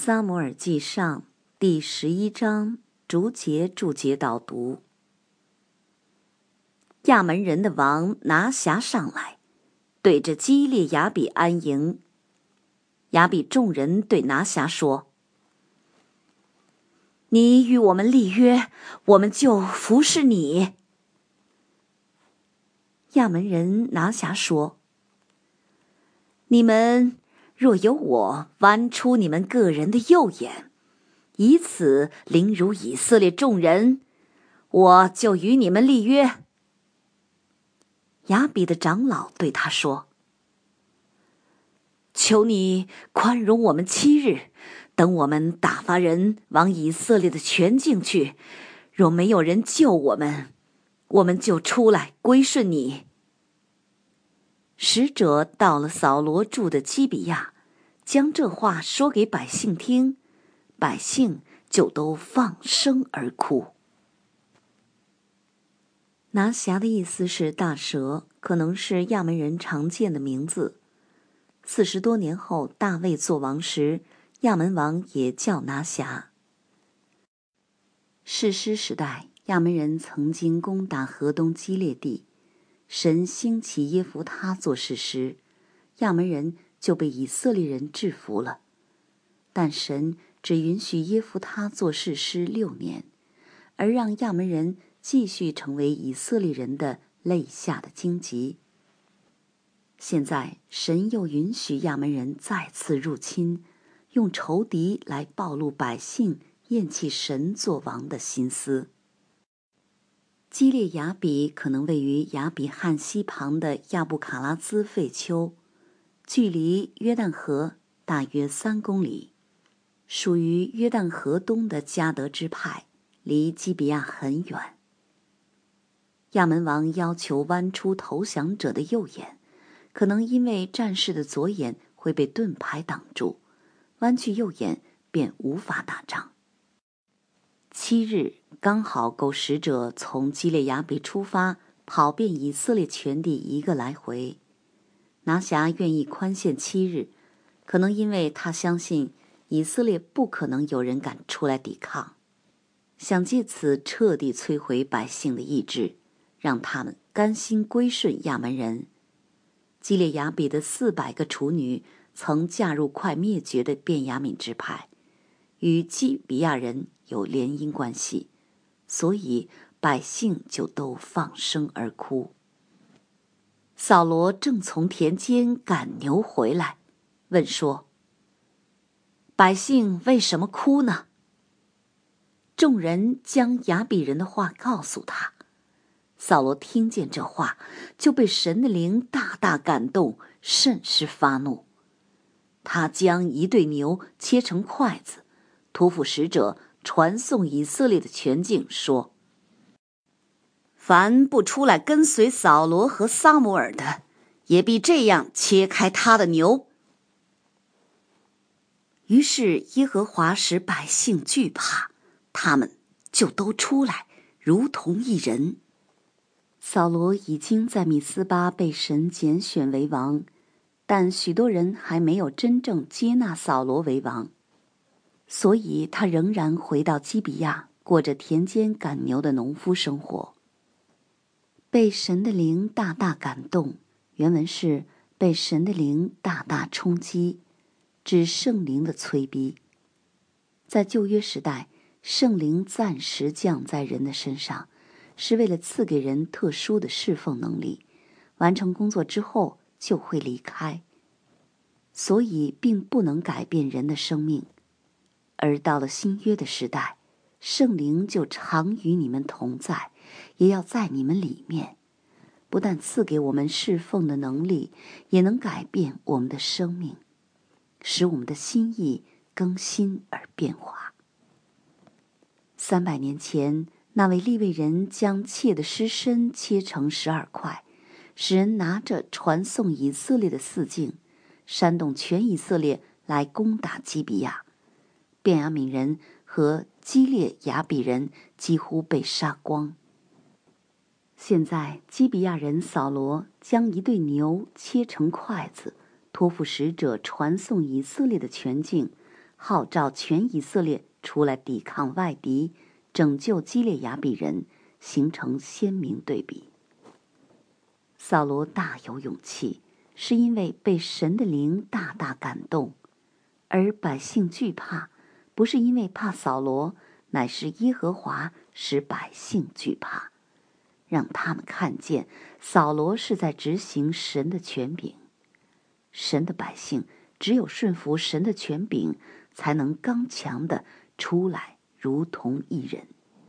撒母耳记上第11章逐节注解导读。亚门人的王拿辖上来，对着基列雅比安营。雅比众人对拿辖说：你与我们立约，我们就服侍你。亚门人拿辖说：你们若有我剜出你们个人的右眼，以此凌辱以色列众人，我就与你们立约。雅比的长老对他说：求你宽容我们7日，等我们打发人往以色列的全境去，若没有人救我们，我们就出来归顺你。使者到了扫罗住的基比亚，将这话说给百姓听，百姓就都放声而哭。拿辖的意思是大蛇，可能是亚门人常见的名字。40多年后，大卫做王时，亚门王也叫拿辖。士师时代，亚门人曾经攻打河东基列地，神兴起耶弗他做士师，亚门人就被以色列人制服了。但神只允许耶弗他做士师6年，而让亚门人继续成为以色列人的肋下的荆棘。现在神又允许亚门人再次入侵，用仇敌来暴露百姓厌弃神作王的心思。基列雅比可能位于雅比汉西旁的亚布卡拉兹废丘，距离约旦河大约3公里，属于约旦河东的迦得支派，离基比亚很远。亚门王要求剜出投降者的右眼，可能因为战士的左眼会被盾牌挡住，剜去右眼便无法打仗。7日刚好够使者从基列雅比出发，跑遍以色列全地1个来回。拿辖愿意宽限7日，可能因为他相信以色列不可能有人敢出来抵抗，想借此彻底摧毁百姓的意志，让他们甘心归顺亚门人。基列雅比的400个处女曾嫁入快灭绝的便雅悯支派，与基比亚人有联姻关系，所以百姓就都放声而哭。扫罗正从田间赶牛回来，问说：百姓为什么哭呢？众人将雅比人的话告诉他。扫罗听见这话，就被神的灵大大感动，甚是发怒。他将1对牛切成筷子，托付使者传送以色列的全境，说：凡不出来跟随扫罗和撒母耳的，也必这样切开他的牛。于是耶和华使百姓惧怕，他们就都出来，如同一人。扫罗已经在米斯巴被神拣选为王，但许多人还没有真正接纳扫罗为王，所以他仍然回到基比亚，过着田间赶牛的农夫生活。被神的灵大大感动，原文是被神的灵大大冲击，指圣灵的催逼。在旧约时代，圣灵暂时降在人的身上，是为了赐给人特殊的侍奉能力，完成工作之后就会离开，所以并不能改变人的生命。而到了新约的时代，圣灵就常与你们同在，也要在你们里面，不但赐给我们侍奉的能力，也能改变我们的生命，使我们的心意更新而变化。300年前，那位利未人将妾的尸身切成12块，使人拿着传送以色列的4境，煽动全以色列来攻打基比亚。便雅悯人和基列雅比人几乎被杀光。现在基比亚人扫罗将1对牛切成筷子，托付使者传送以色列的全境， 号召全以色列出来抵抗外敌，拯救基列雅比人，形成鲜明对比。扫罗大有勇气，是因为被神的灵大大感动；而百姓惧怕，不是因为怕扫罗，乃是耶和华使百姓惧怕，让他们看见扫罗是在执行神的权柄。神的百姓只有顺服神的权柄，才能刚强地出来，如同一人。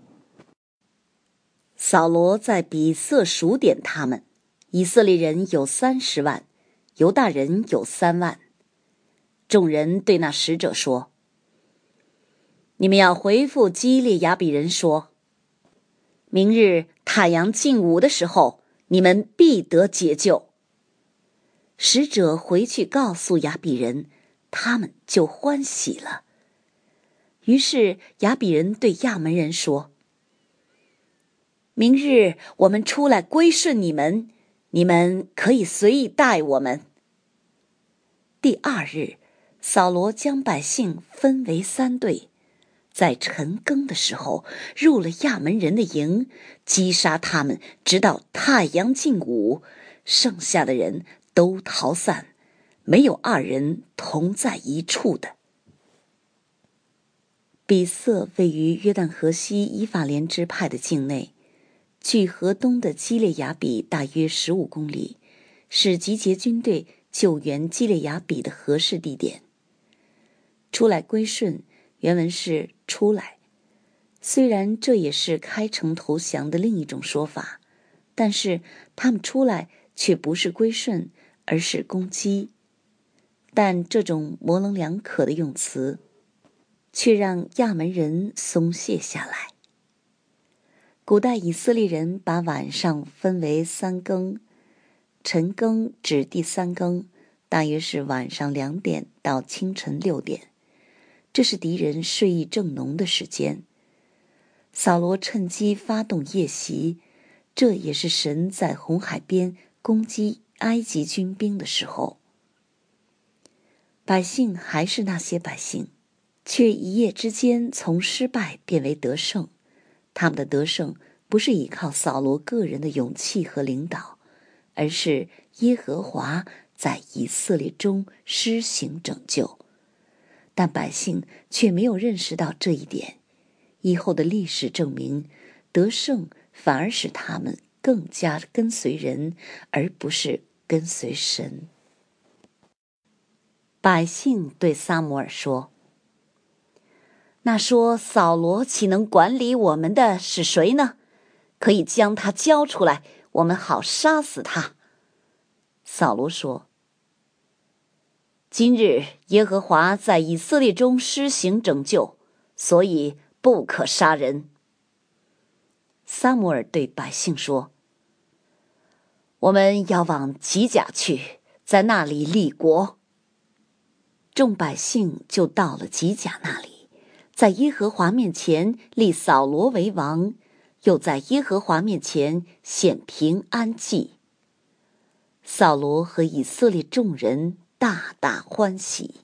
扫罗在比色数点他们，以色列人有30万，犹大人有3万。众人对那使者说：你们要回复基列雅比人说，明日太阳近午的时候，你们必得解救。使者回去告诉雅比人，他们就欢喜了。于是雅比人对亚门人说：明日我们出来归顺你们，你们可以随意待我们。第2日，扫罗将百姓分为3队，在晨更的时候入了亚门人的营，击杀他们，直到太阳近午，剩下的人都逃散，没有2人同在一处的。比色位于约旦河西以法莲支派的境内，距河东的基列雅比大约15公里，是集结军队救援基列雅比的合适地点。出来归顺原文是出来，虽然这也是开城投降的另一种说法，但是他们出来却不是归顺，而是攻击。但这种模棱两可的用词却让亚门人松懈下来。古代以色列人把晚上分为3更，晨更指第3更，大约是晚上2点到清晨6点，这是敌人睡意正浓的时间。扫罗趁机发动夜袭，这也是神在红海边攻击埃及军兵的时候。百姓还是那些百姓，却一夜之间从失败变为得胜。他们的得胜不是依靠扫罗个人的勇气和领导，而是耶和华在以色列中施行拯救。但百姓却没有认识到这一点，以后的历史证明，得胜反而使他们更加跟随人，而不是跟随神。百姓对撒母耳说：那说扫罗岂能管理我们的是谁呢？可以将他交出来，我们好杀死他。扫罗说：今日耶和华在以色列中施行拯救，所以不可杀人。撒母耳对百姓说：我们要往吉甲去，在那里立国。众百姓就到了吉甲那里，在耶和华面前立扫罗为王，又在耶和华面前献平安祭。扫罗和以色列众人大大欢喜。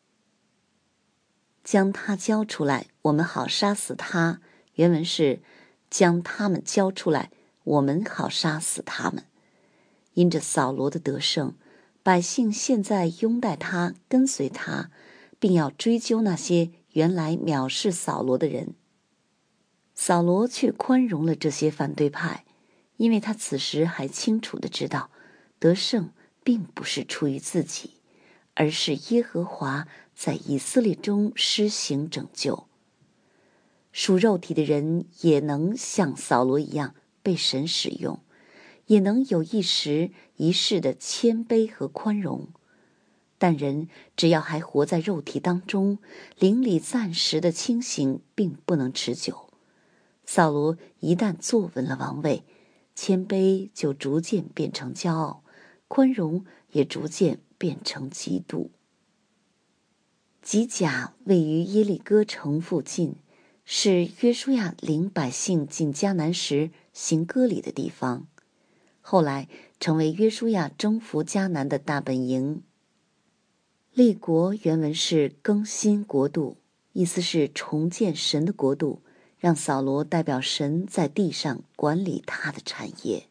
将他交出来，我们好杀死他。原文是将他们交出来，我们好杀死他们。因着扫罗的得胜，百姓现在拥戴他，跟随他，并要追究那些原来藐视扫罗的人。扫罗却宽容了这些反对派，因为他此时还清楚地知道，得胜并不是出于自己，而是耶和华在以色列中施行拯救。属肉体的人也能像扫罗一样被神使用，也能有一时一世的谦卑和宽容。但人只要还活在肉体当中，灵里暂时的清醒并不能持久。扫罗一旦坐稳了王位，谦卑就逐渐变成骄傲，宽容也逐渐变成嫉妒。吉甲位于耶利哥城附近，是约书亚领百姓进迦南时行割礼的地方，后来成为约书亚征服迦南的大本营。 立国原文是更新国度，意思是重建神的国度，让扫罗代表神在地上管理他的产业。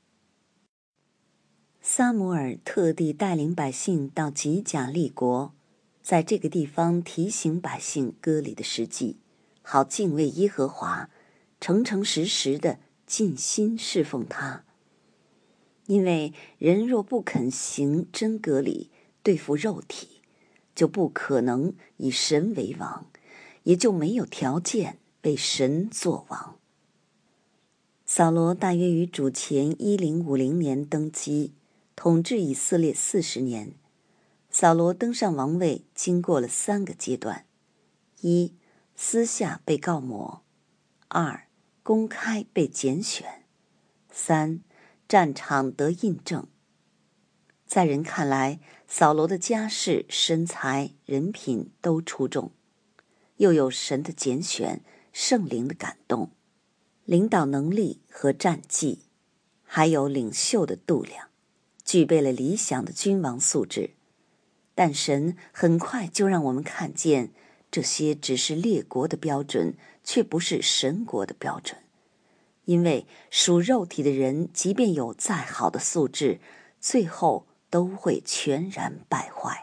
撒母耳特地带领百姓到吉甲立国，在这个地方提醒百姓割礼的实际，好敬畏耶和华，诚诚实实的尽心侍奉他。因为人若不肯行真割礼，对付肉体，就不可能以神为王，也就没有条件被神作王。扫罗大约于主前1050年登基，统治以色列40年。扫罗登上王位经过了3个阶段：一、私下被告抹；二、公开被拣选；三、战场得印证。在人看来，扫罗的家世、身材、人品都出众，又有神的拣选、圣灵的感动、领导能力和战绩，还有领袖的度量，具备了理想的君王素质。但神很快就让我们看见，这些只是列国的标准，却不是神国的标准。因为属肉体的人，即便有再好的素质，最后都会全然败坏。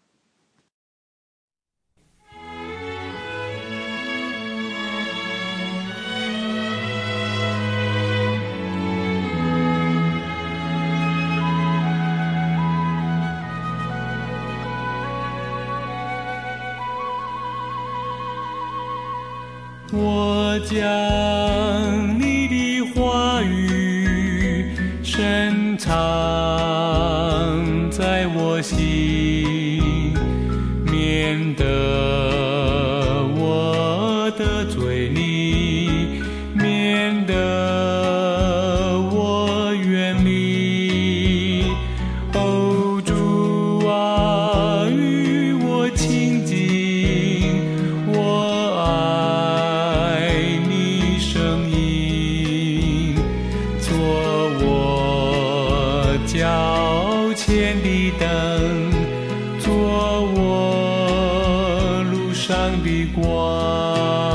我将你的话语深藏在我心，免得我得罪你，免得我远离。哦，主啊，与我亲近，我爱你声音，做我脚前的灯，做我路上的光。